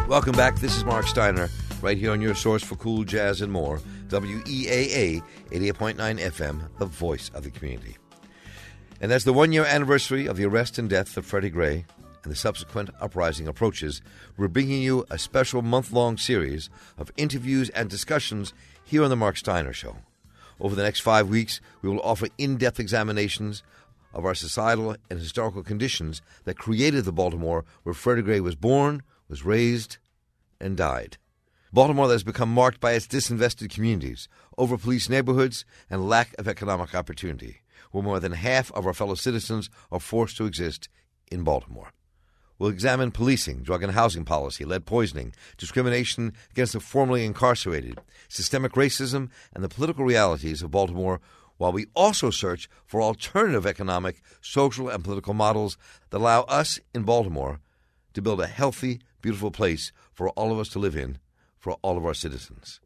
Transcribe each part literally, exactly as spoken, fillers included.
Welcome back. This is Mark Steiner, right here on your source for cool jazz and more, W E A A eighty-eight point nine F M, the voice of the community. And as the one-year anniversary of the arrest and death of Freddie Gray and the subsequent uprising approaches, we're bringing you a special month-long series of interviews and discussions here on The Mark Steiner Show. Over the next five weeks, we will offer in-depth examinations of our societal and historical conditions that created the Baltimore where Freddie Gray was born, was raised, and died. Baltimore that has become marked by its disinvested communities, over-policed neighborhoods, and lack of economic opportunity, where more than half of our fellow citizens are forced to exist in Baltimore. We'll examine policing, drug and housing policy, lead poisoning, discrimination against the formerly incarcerated, systemic racism, and the political realities of Baltimore, while we also search for alternative economic, social, and political models that allow us in Baltimore to build a healthy, beautiful place for all of us to live in, for all of our citizens.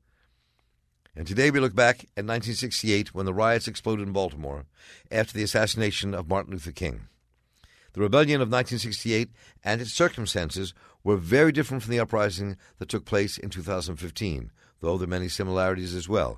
And today we look back at nineteen sixty-eight when the riots exploded in Baltimore after the assassination of Martin Luther King. The rebellion of nineteen sixty-eight and its circumstances were very different from the uprising that took place in two thousand fifteen, though there are many similarities as well.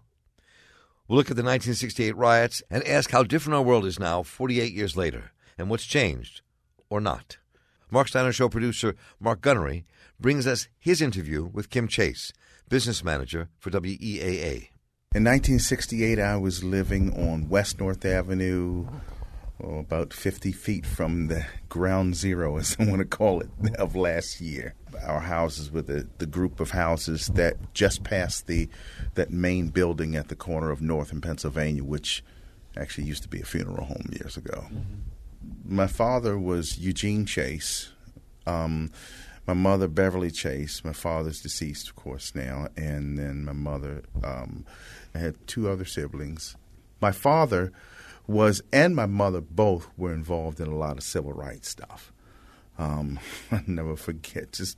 We'll look at the nineteen sixty-eight riots and ask how different our world is now forty-eight years later, and what's changed, or not. Mark Steiner Show producer Mark Gunnery brings us his interview with Kim Chase, business manager for W E A A. In nineteen sixty-eight, I was living on West North Avenue, oh, about fifty feet from the ground zero, as I want to call it, of last year. Our houses were the, the group of houses that just passed the that main building at the corner of North and Pennsylvania, which actually used to be a funeral home years ago. Mm-hmm. My father was Eugene Chase. Um, my mother, Beverly Chase. My father's deceased, of course, now. And then my mother, um, I had two other siblings. My father was, and my mother both were involved in a lot of civil rights stuff. Um, I'll never forget just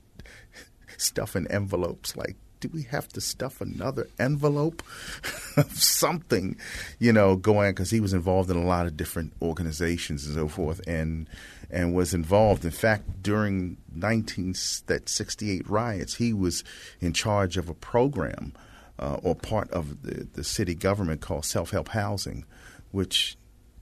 stuffing envelopes like, do we have to stuff another envelope of something, you know, going, because he was involved in a lot of different organizations and so forth, and and was involved. In fact, during nineteen that sixty-eight riots, he was in charge of a program uh, or part of the, the city government called self-help housing, which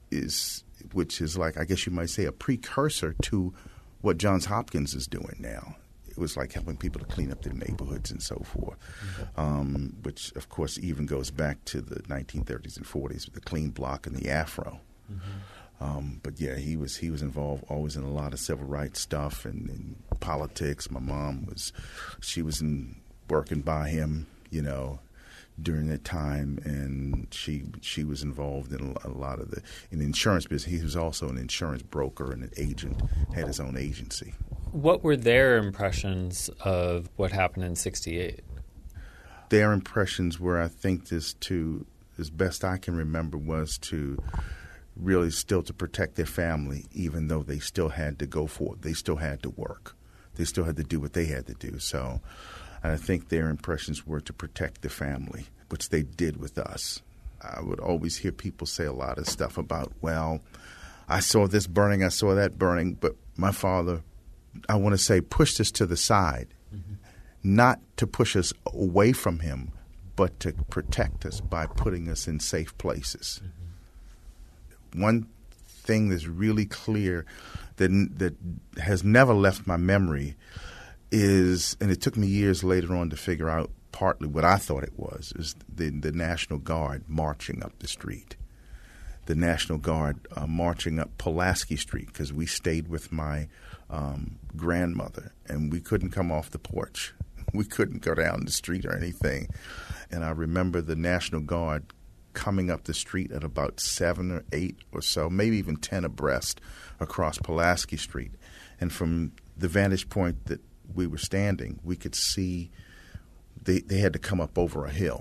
is which is like, I guess you might say, a precursor to what Johns Hopkins is doing now. It was like helping people to clean up their neighborhoods and so forth, mm-hmm. um, which, of course, even goes back to the nineteen thirties and forties with the clean block and the afro. Mm-hmm. Um, but, yeah, he was he was involved always in a lot of civil rights stuff and, and politics. My mom was – she was in, working by him, you know, during that time, and she she was involved in a, a lot of the – in the insurance business. He was also an insurance broker and an agent, had his own agency. What were their impressions of what happened in sixty-eight? Their impressions were, I think, this to, as best I can remember, was to really still to protect their family, even though they still had to go for it. They still had to work. They still had to do what they had to do. So I think their impressions were to protect the family, which they did with us. I would always hear people say a lot of stuff about, well, I saw this burning, I saw that burning, but my father, I want to say, pushed us to the side, mm-hmm. not to push us away from him, but to protect us by putting us in safe places. Mm-hmm. One thing that's really clear that that has never left my memory is, and it took me years later on to figure out partly what I thought it was, is the, the National Guard marching up the street. The National Guard uh, marching up Pulaski Street, because we stayed with my um, grandmother, and we couldn't come off the porch. We couldn't go down the street or anything. And I remember the National Guard coming up the street at about seven or eight or so, maybe even ten abreast across Pulaski Street. And from the vantage point that we were standing, we could see they, they had to come up over a hill.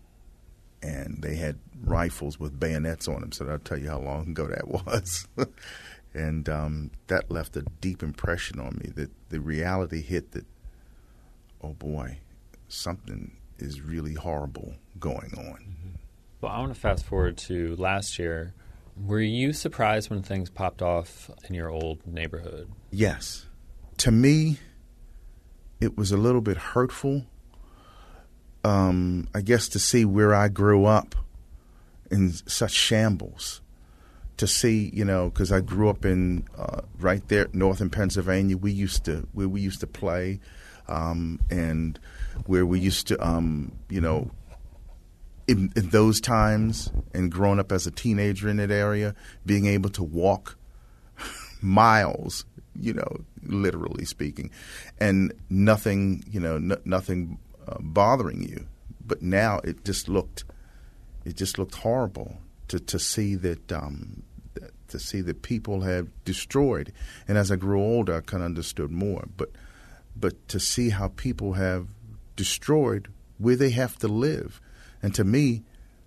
And they had rifles with bayonets on them, so that'll tell you how long ago that was. And um, that left a deep impression on me, that the reality hit that, oh boy, something is really horrible going on. Mm-hmm. Well, I want to fast forward to last year. Were you surprised when things popped off in your old neighborhood? Yes. To me, it was a little bit hurtful, um, I guess, to see where I grew up in such shambles. To see, you know, because I grew up in uh, right there, northern Pennsylvania. We used to where we used to play, um, and where we used to, um, you know, in, in those times, and growing up as a teenager in that area, being able to walk miles, you know, literally speaking, and nothing, you know, n- nothing uh, bothering you. But now it just looked, it just looked horrible. To, to see that um, to see that people have destroyed, and as I grew older, I kind of understood more. But but to see how people have destroyed where they have to live, and to me,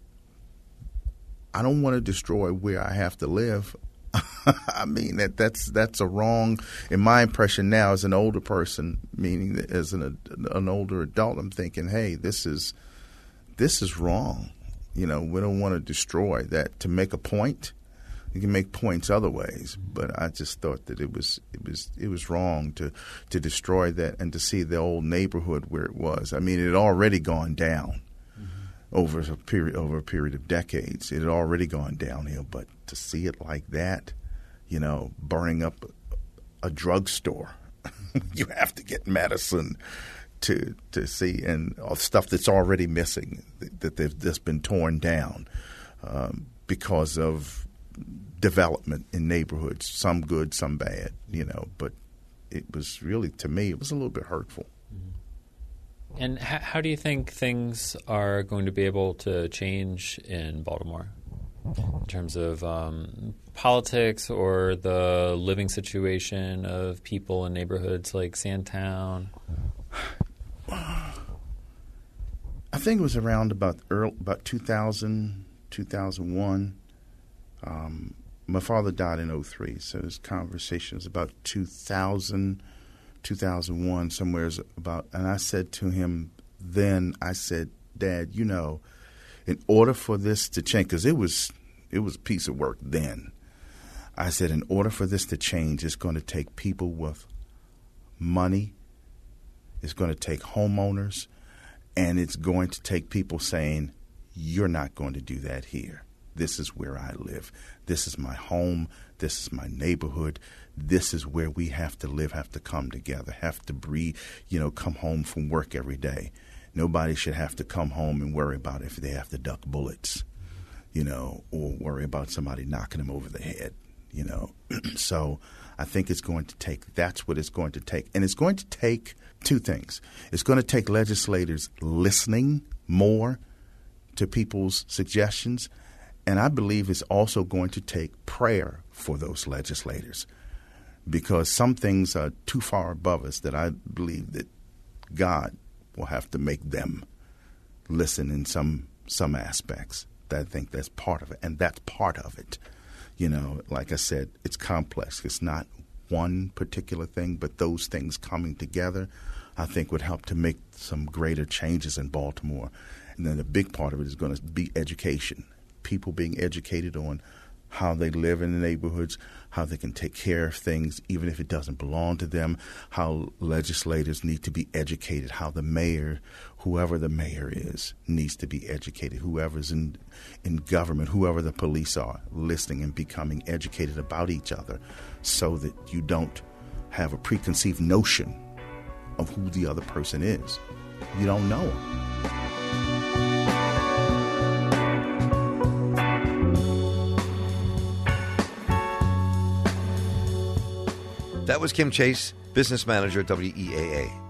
I don't want to destroy where I have to live. I mean that that's that's a wrong. In my impression now, as an older person, meaning that as an an older adult, I'm thinking, hey, this is this is wrong. You know, we don't want to destroy that to make a point. You can make points other ways, but I just thought that it was it was it was wrong to to destroy that and to see the old neighborhood where it was. I mean, it had already gone down mm-hmm. over a period over a period of decades. It had already gone downhill, but to see it like that, you know, burning up a, a drugstore, you have to get medicine. To to see and stuff that's already missing that they've just been torn down um, because of development in neighborhoods, some good, some bad, you know. But it was really, to me, it was a little bit hurtful. And h- how do you think things are going to be able to change in Baltimore in terms of um, politics or the living situation of people in neighborhoods like Sandtown? I think it was around about early, about two thousand, two thousand one. Um, my father died in oh three, so this conversation was about two thousand, two thousand one, somewhere about. And I said to him then, I said, Dad, you know, in order for this to change, because it was it was a piece of work then. I said, in order for this to change, it's going to take people with money. It's going to take homeowners, and it's going to take people saying, you're not going to do that here. This is where I live. This is my home. This is my neighborhood. This is where we have to live, have to come together, have to breathe, you know, come home from work every day. Nobody should have to come home and worry about if they have to duck bullets, you know, or worry about somebody knocking them over the head, you know. So I think it's going to take, that's what it's going to take. And it's going to take two things. It's going to take legislators listening more to people's suggestions, and I believe it's also going to take prayer for those legislators, because some things are too far above us that I believe that God will have to make them listen in some some aspects. I think that's part of it, and that's part of it. You know, like I said, it's complex. It's not one particular thing, but those things coming together, I think, would help to make some greater changes in Baltimore. And then a big part of it is going to be education, people being educated on how they live in the neighborhoods, how they can take care of things even if it doesn't belong to them, how legislators need to be educated, how the mayor, whoever the mayor is, needs to be educated, whoever's in, in government, whoever the police are, listening and becoming educated about each other so that you don't have a preconceived notion of who the other person is. You don't know them. That was Kim Chase, business manager at W E A A.